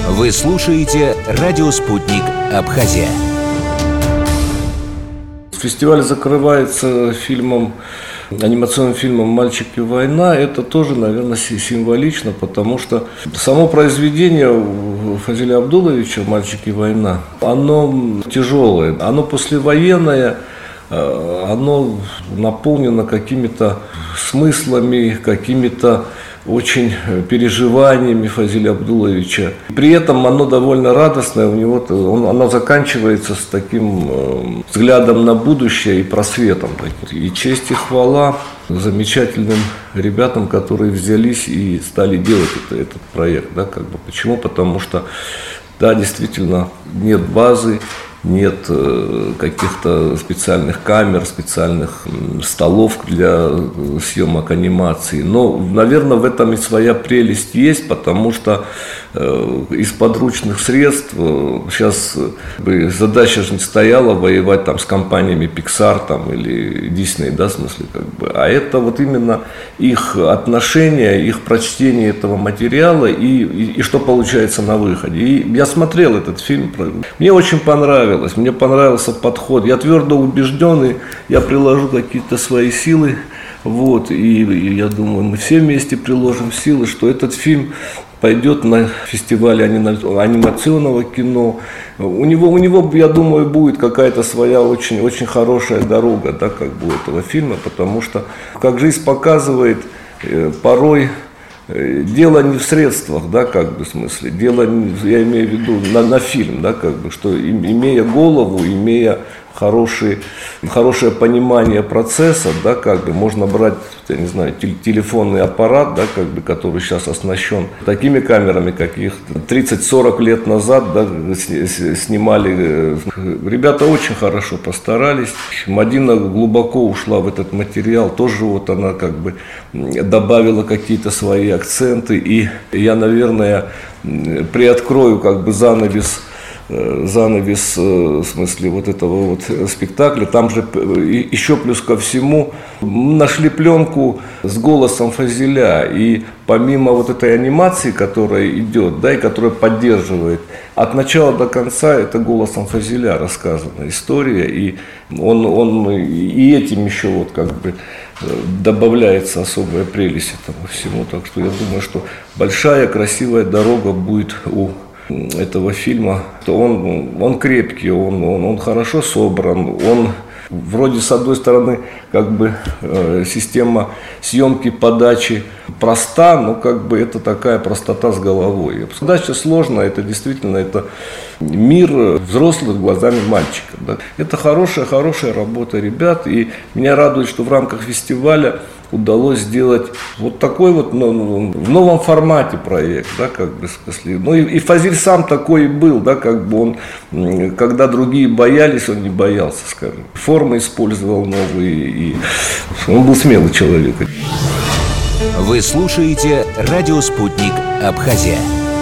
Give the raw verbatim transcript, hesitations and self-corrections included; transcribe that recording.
Вы слушаете «Радио Спутник. Абхазия». Фестиваль закрывается фильмом, анимационным фильмом «Мальчик и война». Это тоже, наверное, символично, потому что само произведение Фазиля Абдуловича «Мальчик и война», оно тяжелое, оно послевоенное, оно наполнено какими-то смыслами, какими-то очень переживаниями Фазиля Абдуловича. При этом оно довольно радостное, у него он, оно заканчивается с таким э, взглядом на будущее и просветом. И честь и хвала замечательным ребятам, которые взялись и стали делать это, этот проект. Да, как бы. Почему? Потому что, да, действительно, нет базы, нет э, каких-то специальных камер, специальных э, столов для съемок анимации. Но, наверное, в этом и своя прелесть есть, потому что э, из подручных средств э, сейчас э, задача же не стояла воевать там с компаниями Pixar там, или Disney, да, в смысле, как бы. А это вот именно их отношение, их прочтение этого материала и, и, и что получается на выходе. И я смотрел этот фильм, мне очень понравилось. Мне понравился подход. Я твердо убежденный, я приложу какие-то свои силы. Вот, и, и я думаю, мы все вместе приложим силы, что этот фильм пойдет на фестиваль анимационного кино. У него, у него, я думаю, будет какая-то своя очень, очень хорошая дорога, да, как бы у этого фильма, потому что, как жизнь показывает, порой дело не в средствах, да, как бы, в смысле, дело, я имею в виду, на, на фильм, да, как бы, что имея голову, имея хороший, хорошее понимание процесса, да, как бы, можно брать, я не знаю, телефонный аппарат, да, как бы, который сейчас оснащен такими камерами, каких тридцать-сорок лет назад, да, снимали. Ребята очень хорошо постарались. Мадина глубоко ушла в этот материал, тоже вот она как бы добавила какие-то свои акценты, и я, наверное, приоткрою как бы занавес занавес, в смысле, вот этого вот спектакля. Там же еще плюс ко всему нашли пленку с голосом Фазиля. И помимо вот этой анимации, которая идет, да, и которая поддерживает, от начала до конца это голосом Фазиля рассказана история. И он, он и этим еще вот как бы добавляется особая прелесть этому всему. Так что я думаю, что большая красивая дорога будет у этого фильма. Он, он крепкий, он, он, он хорошо собран, он вроде с одной стороны как бы э, система съемки, подачи проста, но как бы это такая простота с головой. Задача сложная, это действительно это мир взрослых глазами мальчика. Да. Это хорошая, хорошая работа ребят, и меня радует, что в рамках фестиваля удалось сделать вот такой вот, ну, в новом формате проект, да, как бы, в смысле. Ну и, и Фазиль сам такой и был, да, как бы он, когда другие боялись, он не боялся, скажем. Формы использовал новые, и он был смелый человек. Вы слушаете «Радио Спутник. Абхазия».